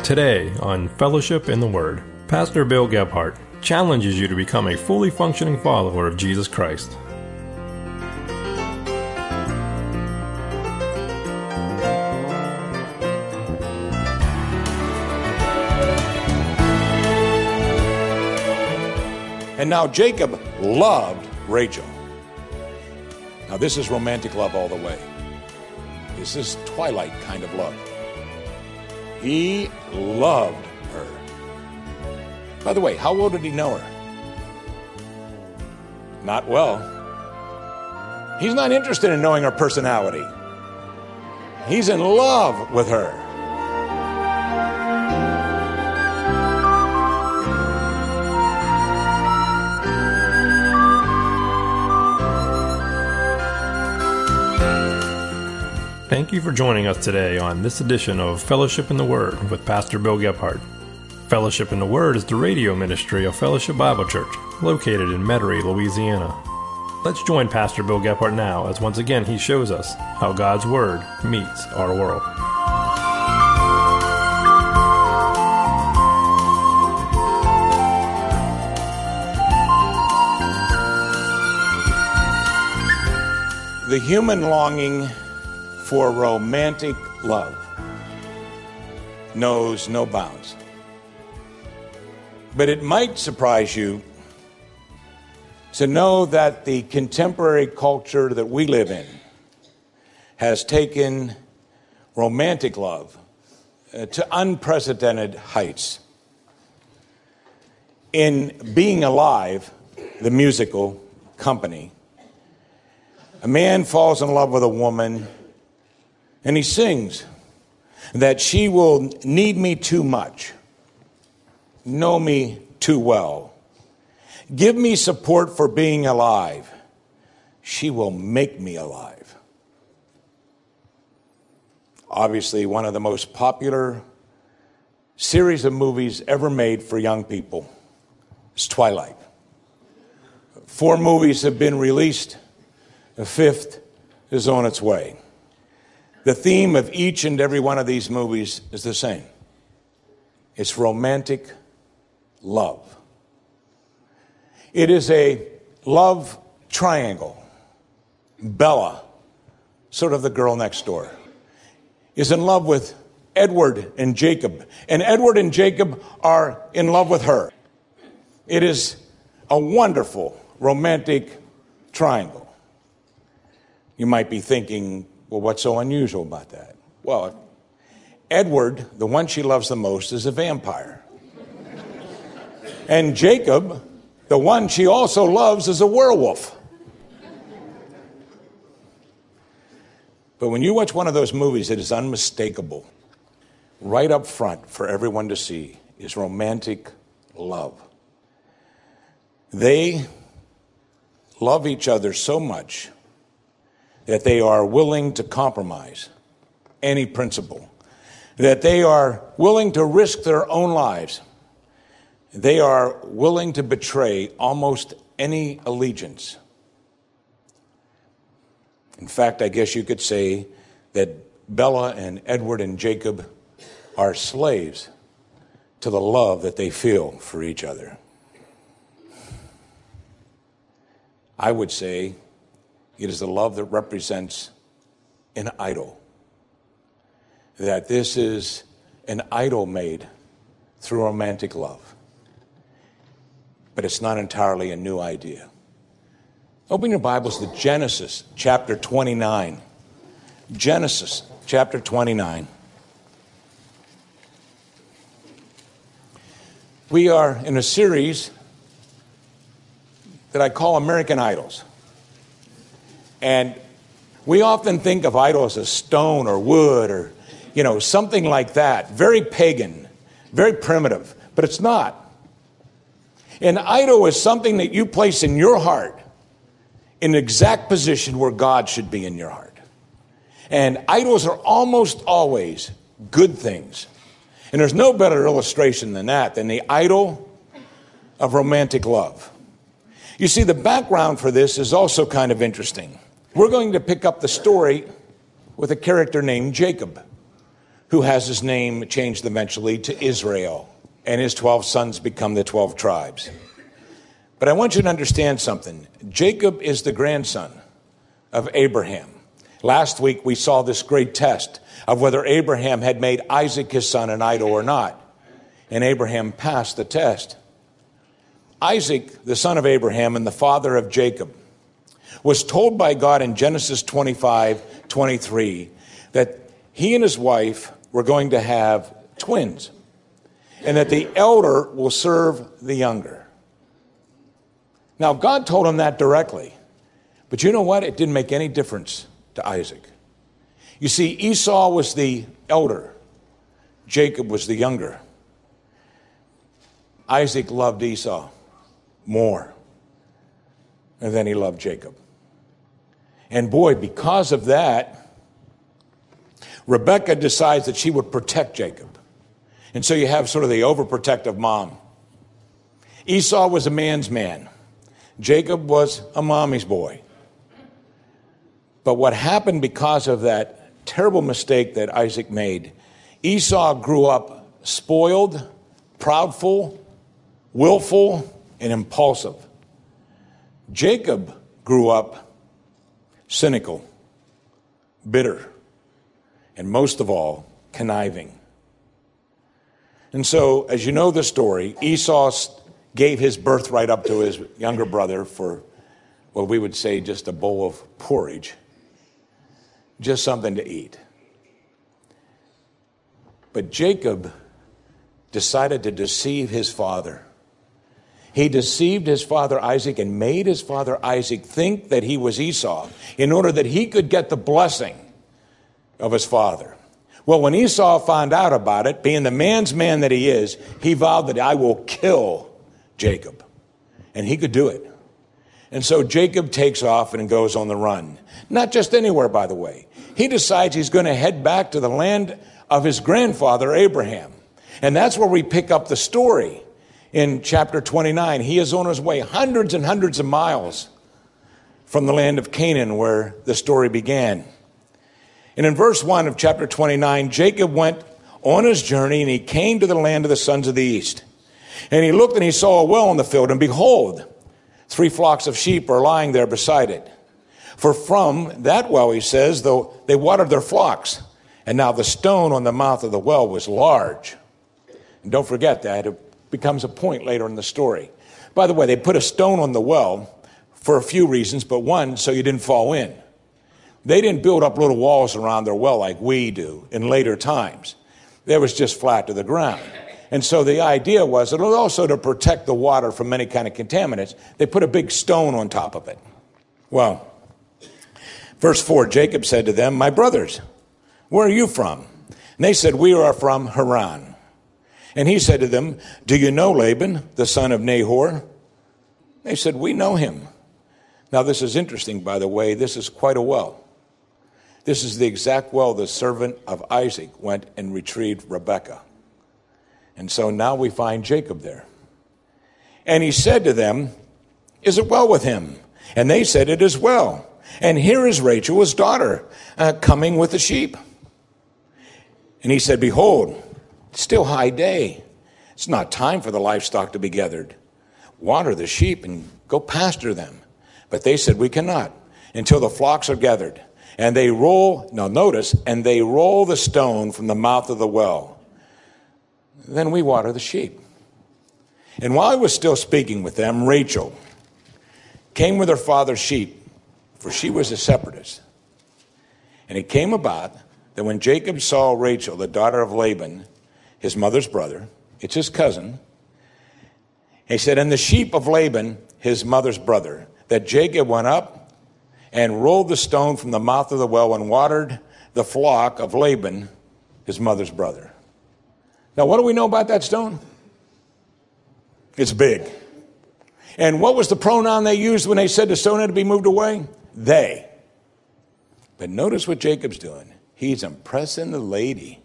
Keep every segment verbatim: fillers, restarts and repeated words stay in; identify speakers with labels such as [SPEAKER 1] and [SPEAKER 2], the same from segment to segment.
[SPEAKER 1] Today on Fellowship in the Word, Pastor Bill Gebhardt challenges you to become a fully functioning follower of Jesus Christ.
[SPEAKER 2] And now Jacob loved Rachel. Now this is romantic love all the way. This is Twilight kind of love. He loved her. By the way, how well did he know her? Not well. He's not interested in knowing her personality. He's in love with her.
[SPEAKER 1] Thank you for joining us today on this edition of Fellowship in the Word with Pastor Bill Gebhardt. Fellowship in the Word is the radio ministry of Fellowship Bible Church, located in Metairie, Louisiana. Let's join Pastor Bill Gebhardt now as once again he shows us how God's Word meets our world.
[SPEAKER 2] The human longing for romantic love knows no bounds. But it might surprise you to know that the contemporary culture that we live in has taken romantic love uh, to unprecedented heights. In Being Alive, the musical company, a man falls in love with a woman and he sings that she will need me too much, know me too well, give me support for being alive. She will make me alive. Obviously, one of the most popular series of movies ever made for young people is Twilight. Four movies have been released. The fifth is on its way. The theme of each and every one of these movies is the same. It's romantic love. It is a love triangle. Bella, sort of the girl next door, is in love with Edward and Jacob. And Edward and Jacob are in love with her. It is a wonderful romantic triangle. You might be thinking, well, what's so unusual about that? Well, Edward, the one she loves the most, is a vampire. And Jacob, the one she also loves, is a werewolf. But when you watch one of those movies, it is unmistakable. Right up front for everyone to see is romantic love. They love each other so much that they are willing to compromise any principle, that they are willing to risk their own lives. They are willing to betray almost any allegiance. In fact, I guess you could say that Bella and Edward and Jacob are slaves to the love that they feel for each other. I would say it is the love that represents an idol. That this is an idol made through romantic love. But it's not entirely a new idea. Open your Bibles to Genesis chapter twenty-nine. Genesis chapter twenty-nine. We are in a series that I call American Idols. And we often think of idols as stone or wood or, you know, something like that. Very pagan, very primitive, but it's not. An idol is something that you place in your heart in the exact position where God should be in your heart. And idols are almost always good things. And there's no better illustration than that, than the idol of romantic love. You see, the background for this is also kind of interesting. We're going to pick up the story with a character named Jacob, who has his name changed eventually to Israel, and his twelve sons become the twelve tribes. But I want you to understand something. Jacob is the grandson of Abraham. Last week we saw this great test of whether Abraham had made Isaac his son an idol or not. And Abraham passed the test. Isaac, the son of Abraham and the father of Jacob, was told by God in Genesis twenty-five twenty-three that he and his wife were going to have twins, and that the elder will serve the younger. Now, God told him that directly. But you know what? It didn't make any difference to Isaac. You see, Esau was the elder. Jacob was the younger. Isaac loved Esau more. And then he loved Jacob. And boy, because of that, Rebekah decides that she would protect Jacob. And so you have sort of the overprotective mom. Esau was a man's man. Jacob was a mommy's boy. But what happened because of that terrible mistake that Isaac made, Esau grew up spoiled, proudful, willful, and impulsive. Jacob grew up cynical, bitter, and most of all, conniving. And so, as you know the story, Esau gave his birthright up to his younger brother for, well, we would say just a bowl of porridge, just something to eat. But Jacob decided to deceive his father. He deceived his father Isaac and made his father Isaac think that he was Esau in order that he could get the blessing of his father. Well, when Esau found out about it, being the man's man that he is, he vowed that I will kill Jacob. And he could do it. And so Jacob takes off and goes on the run. Not just anywhere, by the way. He decides he's going to head back to the land of his grandfather, Abraham. And that's where we pick up the story in chapter twenty-nine. He is on his way hundreds and hundreds of miles from the land of Canaan where the story began. And in verse one of chapter twenty-nine, Jacob went on his journey and he came to the land of the sons of the east. And he looked and he saw a well in the field, and behold, three flocks of sheep are lying there beside it. For from that well, he says, though they watered their flocks, and now the stone on the mouth of the well was large. And don't forget that. It becomes a point later in the story. By the way, they put a stone on the well for a few reasons, but one, so you didn't fall in. They didn't build up little walls around their well like we do in later times. It was just flat to the ground. And so the idea was that also to protect the water from any kind of contaminants, they put a big stone on top of it. Well, verse four, Jacob said to them, my brothers, where are you from? And they said, we are from Haran. And he said to them, do you know Laban, the son of Nahor? They said, we know him. Now this is interesting, by the way. This is quite a well. This is the exact well the servant of Isaac went and retrieved Rebekah. And so now we find Jacob there. And he said to them, is it well with him? And they said, it is well. And here is Rachel, his daughter, uh, coming with the sheep. And he said, behold, it's still high day. It's not time for the livestock to be gathered. Water the sheep and go pasture them. But they said, we cannot until the flocks are gathered. And they roll, now notice, and they roll the stone from the mouth of the well. Then we water the sheep. And while I was still speaking with them, Rachel came with her father's sheep, for she was a shepherdess. And it came about that when Jacob saw Rachel, the daughter of Laban, his mother's brother, it's his cousin, he said, and the sheep of Laban, his mother's brother, that Jacob went up and rolled the stone from the mouth of the well and watered the flock of Laban, his mother's brother. Now, what do we know about that stone? It's big. And what was the pronoun they used when they said the stone had to be moved away? They. But notice what Jacob's doing. He's impressing the lady.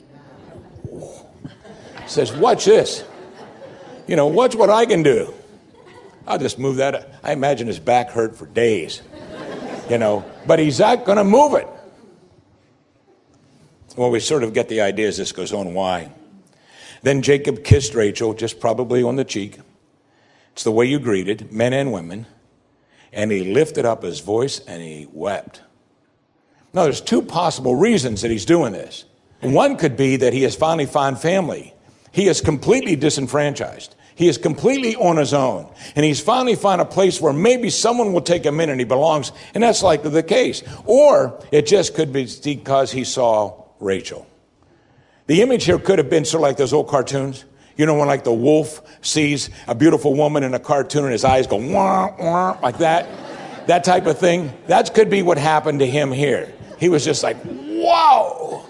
[SPEAKER 2] Says, watch this. You know, watch what I can do. I'll just move that. I imagine his back hurt for days. You know, but he's not going to move it. Well, we sort of get the idea as this goes on why. Then Jacob kissed Rachel, just probably on the cheek. It's the way you greeted men and women. And he lifted up his voice and he wept. Now, there's two possible reasons that he's doing this. One could be that he has finally found family. He is completely disenfranchised. He is completely on his own. And he's finally found a place where maybe someone will take him in and he belongs. And that's likely the case. Or it just could be because he saw Rachel. The image here could have been sort of like those old cartoons. You know, when like the wolf sees a beautiful woman in a cartoon and his eyes go wah, wah, like that. That type of thing. That could be what happened to him here. He was just like, wow.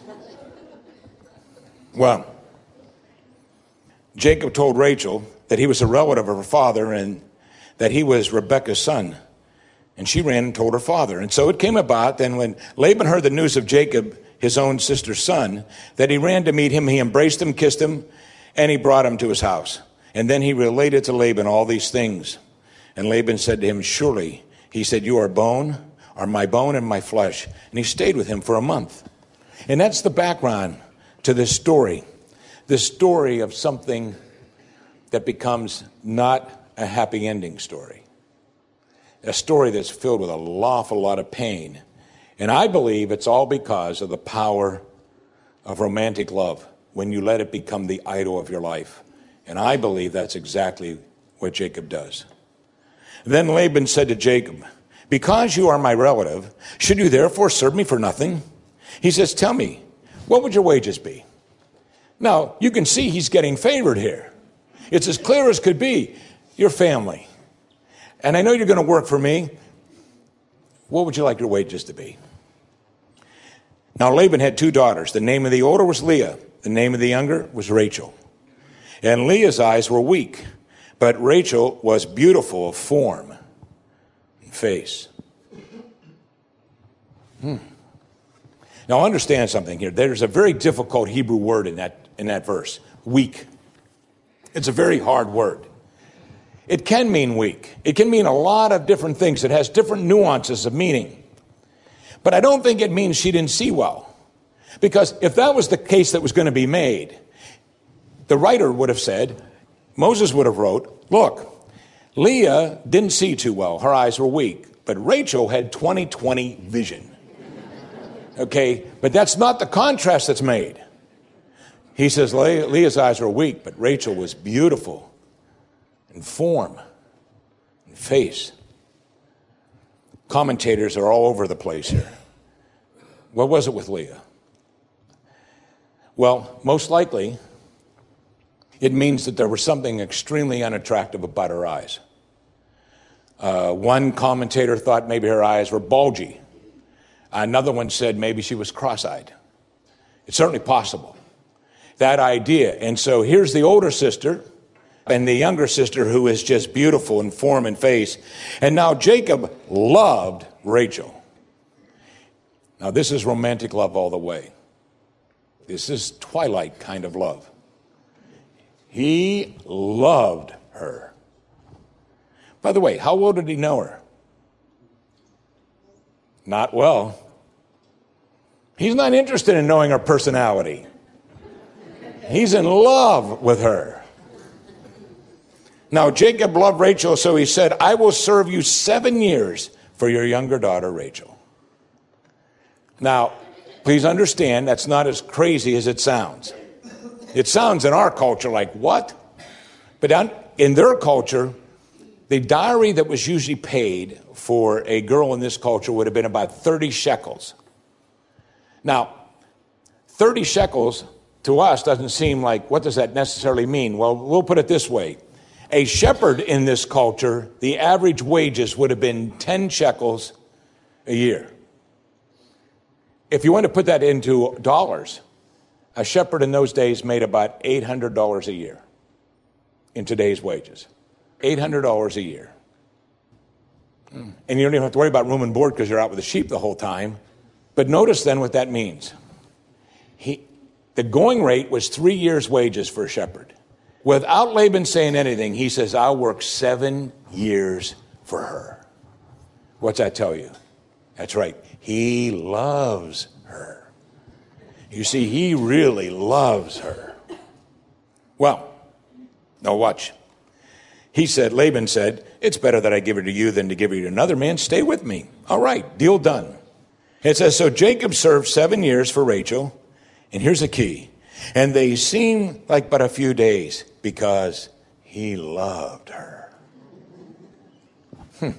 [SPEAKER 2] Well, Jacob told Rachel that he was a relative of her father and that he was Rebekah's son. And she ran and told her father. And so it came about then when Laban heard the news of Jacob, his own sister's son, that he ran to meet him. He embraced him, kissed him, and he brought him to his house. And then he related to Laban all these things. And Laban said to him, surely, he said, you are bone, are my bone and my flesh. And he stayed with him for a month. And that's the background to this story. This story of something that becomes not a happy ending story. A story that's filled with an awful lot of pain. And I believe it's all because of the power of romantic love when you let it become the idol of your life. And I believe that's exactly what Jacob does. Then Laban said to Jacob, because you are my relative, should you therefore serve me for nothing? He says, tell me, what would your wages be? Now, you can see he's getting favored here. It's as clear as could be. Your family. And I know you're going to work for me. What would you like your wages to be? Now, Laban had two daughters. The name of the older was Leah. The name of the younger was Rachel. And Leah's eyes were weak, but Rachel was beautiful of form and face. Hmm. Now, understand something here. There's a very difficult Hebrew word in that, in that verse. Weak. It's a very hard word. It can mean weak. It can mean a lot of different things. It has different nuances of meaning. But I don't think it means she didn't see well. Because if that was the case that was going to be made, the writer would have said, Moses would have wrote, look, Leah didn't see too well. Her eyes were weak. But Rachel had twenty twenty vision. Okay, but that's not the contrast that's made. He says Le- Leah's eyes were weak, but Rachel was beautiful in form and face. Commentators are all over the place here. What was it with Leah? Well, most likely, it means that there was something extremely unattractive about her eyes. Uh, one commentator thought maybe her eyes were bulgy. Another one said maybe she was cross-eyed. It's certainly possible. That idea. And so here's the older sister and the younger sister who is just beautiful in form and face. And now Jacob loved Rachel. Now this is romantic love all the way. This is Twilight kind of love. He loved her. By the way, how well did he know her? Not well. He's not interested in knowing her personality. He's in love with her. Now, Jacob loved Rachel, so he said, I will serve you seven years for your younger daughter, Rachel. Now, please understand, that's not as crazy as it sounds. It sounds in our culture like, what? But in their culture, the dowry that was usually paid for a girl in this culture would have been about thirty shekels. Now, thirty shekels to us doesn't seem like, what does that necessarily mean? Well, we'll put it this way. A shepherd in this culture, the average wages would have been ten shekels a year. If you want to put that into dollars, a shepherd in those days made about eight hundred dollars a year in today's wages. eight hundred dollars a year. And you don't even have to worry about room and board because you're out with the sheep the whole time. But notice then what that means. He, the going rate was three years' wages for a shepherd. Without Laban saying anything, he says, I'll work seven years for her. What's that tell you? That's right. He loves her. You see, he really loves her. Well, now watch. He said, Laban said, it's better that I give her to you than to give her to another man. Stay with me. All right, deal done. It says, so Jacob served seven years for Rachel. And here's the key. And they seemed like but a few days because he loved her. Hmm.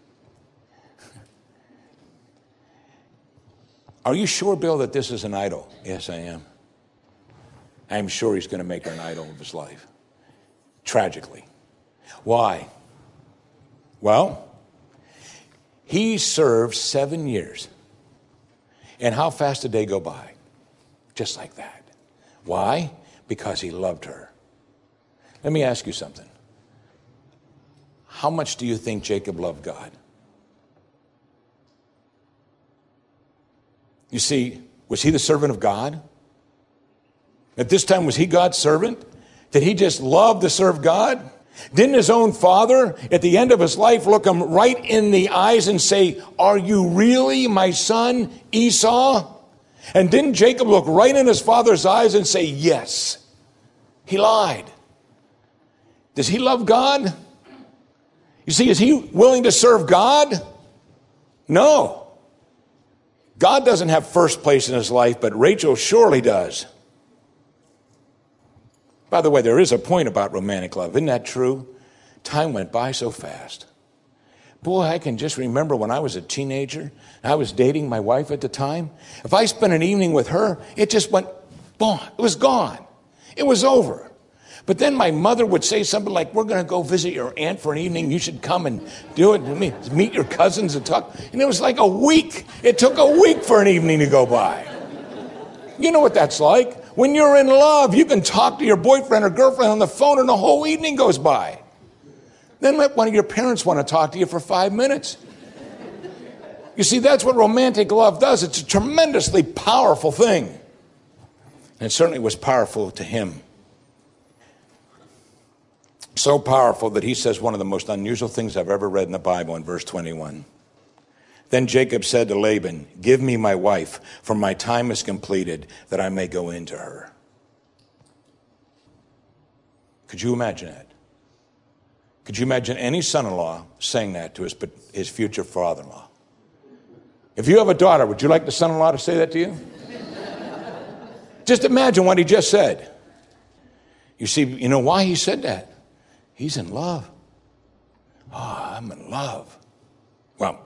[SPEAKER 2] Are you sure, Bill, that this is an idol? Yes, I am. I'm sure he's going to make her an idol of his life. Tragically. Why? Well, he served seven years. And how fast did they go by? Just like that. Why? Because he loved her. Let me ask you something. How much do you think Jacob loved God? You see, was he the servant of God? At this time, was he God's servant? Did he just love to serve God? Didn't his own father, at the end of his life, look him right in the eyes and say, are you really my son, Esau? And didn't Jacob look right in his father's eyes and say, yes? He lied. Does he love God? You see, is he willing to serve God? No. God doesn't have first place in his life, but Rachel surely does. By the way, there is a point about romantic love. Isn't that true? Time went by so fast. Boy, I can just remember when I was a teenager, I was dating my wife at the time. If I spent an evening with her, it just went, boom, it was gone. It was over. But then my mother would say something like, we're going to go visit your aunt for an evening. You should come and do it. Meet your cousins and talk. And it was like a week. It took a week for an evening to go by. You know what that's like. When you're in love, you can talk to your boyfriend or girlfriend on the phone and the whole evening goes by. Then let one of your parents want to talk to you for five minutes. You see, that's what romantic love does. It's a tremendously powerful thing. And it certainly was powerful to him. So powerful that he says one of the most unusual things I've ever read in the Bible in verse twenty-one. Then Jacob said to Laban, give me my wife, for my time is completed, that I may go into her. Could you imagine that? Could you imagine any son-in-law saying that to his, his future father-in-law? If you have a daughter, would you like the son-in-law to say that to you? Just imagine what he just said. You see, you know why he said that? He's in love. Oh, I'm in love. Well,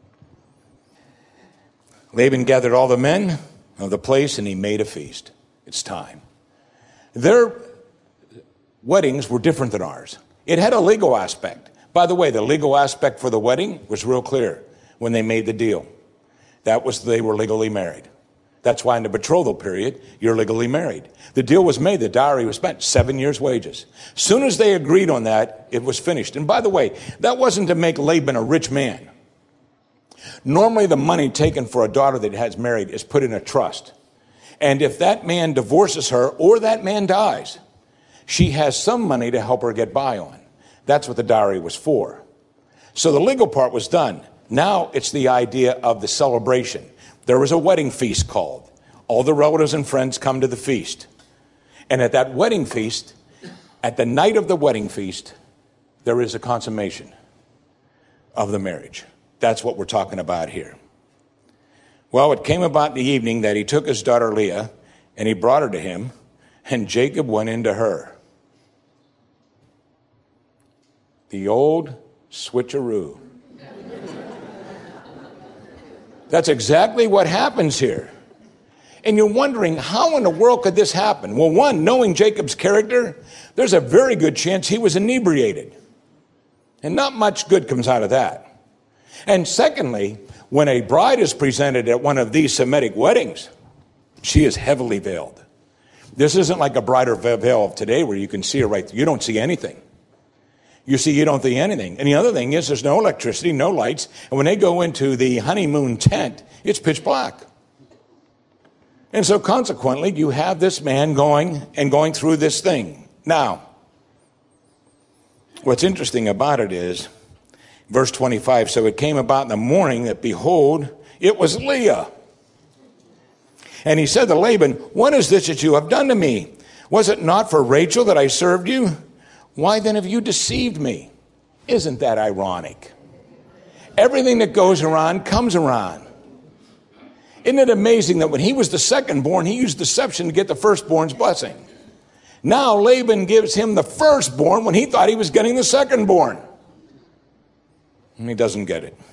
[SPEAKER 2] Laban gathered all the men of the place and he made a feast. It's time. Their weddings were different than ours. It had a legal aspect. By the way, the legal aspect for the wedding was real clear when they made the deal. That was they were legally married. That's why in the betrothal period, you're legally married. The deal was made. The dowry was spent. Seven years' wages. Soon as they agreed on that, it was finished. And by the way, that wasn't to make Laban a rich man. Normally, the money taken for a daughter that has married is put in a trust. And if that man divorces her or that man dies, she has some money to help her get by on. That's what the dowry was for. So the legal part was done. Now it's the idea of the celebration. There was a wedding feast called. All the relatives and friends come to the feast. And at that wedding feast, at the night of the wedding feast, there is a consummation of the marriage. That's what we're talking about here. Well, it came about in the evening that he took his daughter Leah and he brought her to him, and Jacob went into her. The old switcheroo. That's exactly what happens here. And you're wondering, how in the world could this happen? Well, one, knowing Jacob's character, there's a very good chance he was inebriated. And not much good comes out of that. And secondly, when a bride is presented at one of these Semitic weddings, she is heavily veiled. This isn't like a bridal veil of today where you can see her right through. You don't see anything. You see, you don't see anything. And the other thing is there's no electricity, no lights. And when they go into the honeymoon tent, it's pitch black. And so consequently, you have this man going and going through this thing. Now, what's interesting about it is, verse twenty-five, so it came about in the morning that, behold, it was Leah. And he said to Laban, what is this that you have done to me? Was it not for Rachel that I served you? Why then have you deceived me? Isn't that ironic? Everything that goes around comes around. Isn't it amazing that when he was the second-born, he used deception to get the firstborn's blessing? Now Laban gives him the firstborn when he thought he was getting the second-born. And he doesn't get it.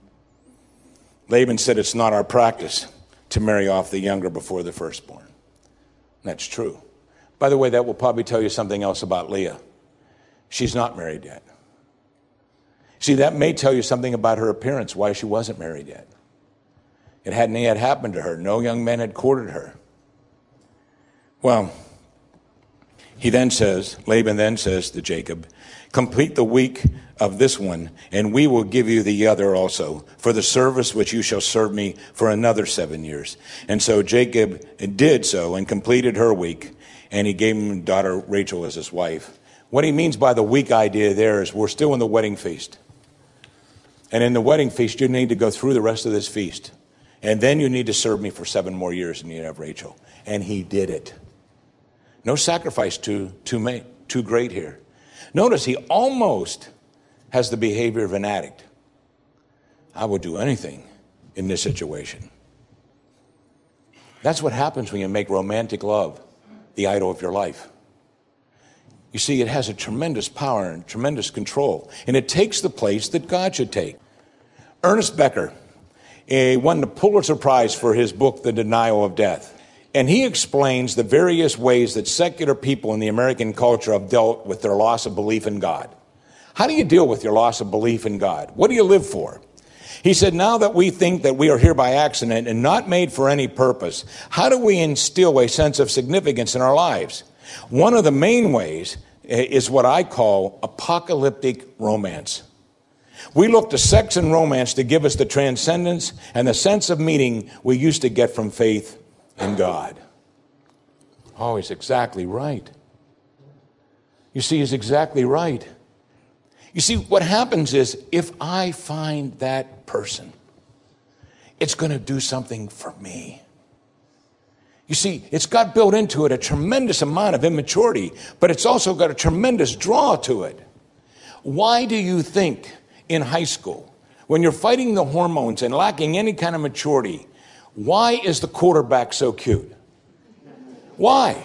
[SPEAKER 2] Laban said it's not our practice to marry off the younger before the firstborn. That's true. By the way, that will probably tell you something else about Leah. She's not married yet. See, that may tell you something about her appearance, why she wasn't married yet. It hadn't yet happened to her. No young men had courted her. Well, he then says, Laban then says to Jacob, complete the week of this one, and we will give you the other also, for the service which you shall serve me for another seven years. And so Jacob did so and completed her week, and he gave him daughter Rachel as his wife. What he means by the week idea there is we're still in the wedding feast. And in the wedding feast, you need to go through the rest of this feast. And then you need to serve me for seven more years, and you have Rachel. And he did it. No sacrifice too, too, too great here. Notice he almost has the behavior of an addict. I would do anything in this situation. That's what happens when you make romantic love the idol of your life. You see, it has a tremendous power and tremendous control, and it takes the place that God should take. Ernest Becker uh, won the Pulitzer Prize for his book, The Denial of Death. And he explains the various ways that secular people in the American culture have dealt with their loss of belief in God. How do you deal with your loss of belief in God? What do you live for? He said, now that we think that we are here by accident and not made for any purpose, how do we instill a sense of significance in our lives? One of the main ways is what I call apocalyptic romance. We look to sex and romance to give us the transcendence and the sense of meaning we used to get from faith in God. Oh, he's exactly right. You see, he's exactly right. You see, what happens is if I find that person, it's going to do something for me. You see, it's got built into it a tremendous amount of immaturity, but it's also got a tremendous draw to it. Why do you think in high school, when you're fighting the hormones and lacking any kind of maturity, why is the quarterback so cute? Why?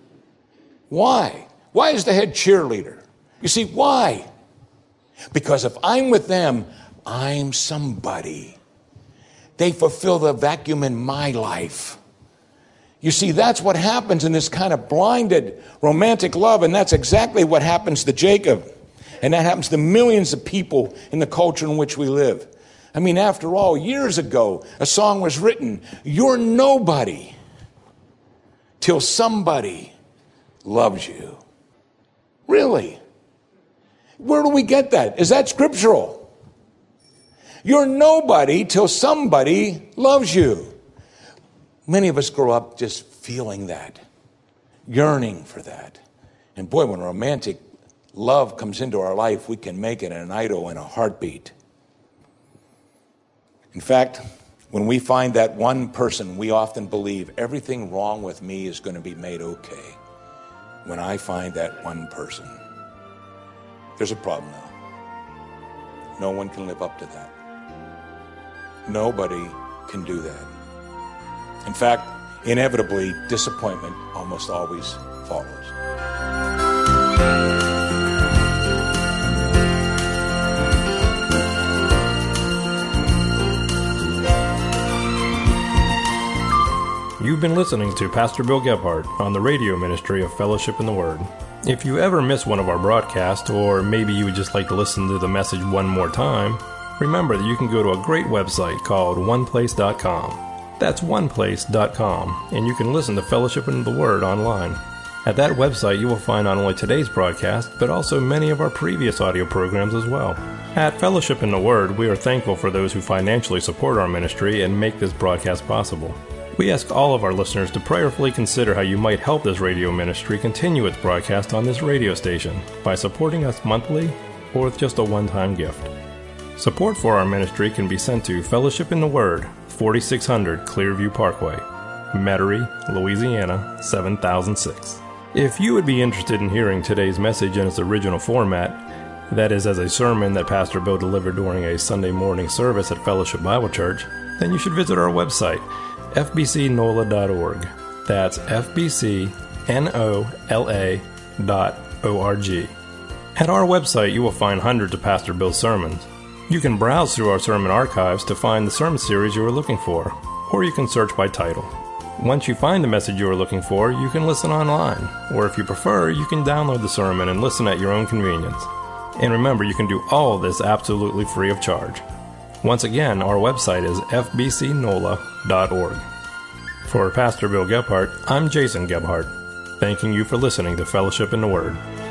[SPEAKER 2] Why? Why is the head cheerleader? You see, why? Because if I'm with them, I'm somebody. They fulfill the vacuum in my life. You see, that's what happens in this kind of blinded romantic love, and that's exactly what happens to Jacob. And that happens to millions of people in the culture in which we live. I mean, after all, years ago, a song was written, you're nobody till somebody loves you. Really? Where do we get that? Is that scriptural? You're nobody till somebody loves you. Many of us grow up just feeling that, yearning for that. And boy, when romantic love comes into our life, we can make it an idol in a heartbeat. In fact, when we find that one person, we often believe everything wrong with me is going to be made okay. When I find that one person, there's a problem now. No one can live up to that. Nobody can do that. In fact, inevitably, disappointment almost always follows.
[SPEAKER 1] You've been listening to Pastor Bill Gebhardt on the radio ministry of Fellowship in the Word. If you ever miss one of our broadcasts, or maybe you would just like to listen to the message one more time, remember that you can go to a great website called one place dot com. That's one place dot com, and you can listen to Fellowship in the Word online. At that website, you will find not only today's broadcast, but also many of our previous audio programs as well. At Fellowship in the Word, we are thankful for those who financially support our ministry and make this broadcast possible. We ask all of our listeners to prayerfully consider how you might help this radio ministry continue its broadcast on this radio station by supporting us monthly or with just a one-time gift. Support for our ministry can be sent to Fellowship in the Word, forty-six hundred Clearview Parkway, Metairie, Louisiana, seven thousand six. If you would be interested in hearing today's message in its original format, that is as a sermon that Pastor Bill delivered during a Sunday morning service at Fellowship Bible Church, then you should visit our website, f b c nola dot org. That's f b c nola dot org. At our website, you will find hundreds of Pastor Bill's sermons. You can browse through our sermon archives to find the sermon series you are looking for, or you can search by title. Once you find the message you are looking for, you can listen online, or if you prefer, you can download the sermon and listen at your own convenience. And remember, you can do all of this absolutely free of charge. Once again, our website is f b c nola dot org. For Pastor Bill Gebhardt, I'm Jason Gebhardt, thanking you for listening to Fellowship in the Word.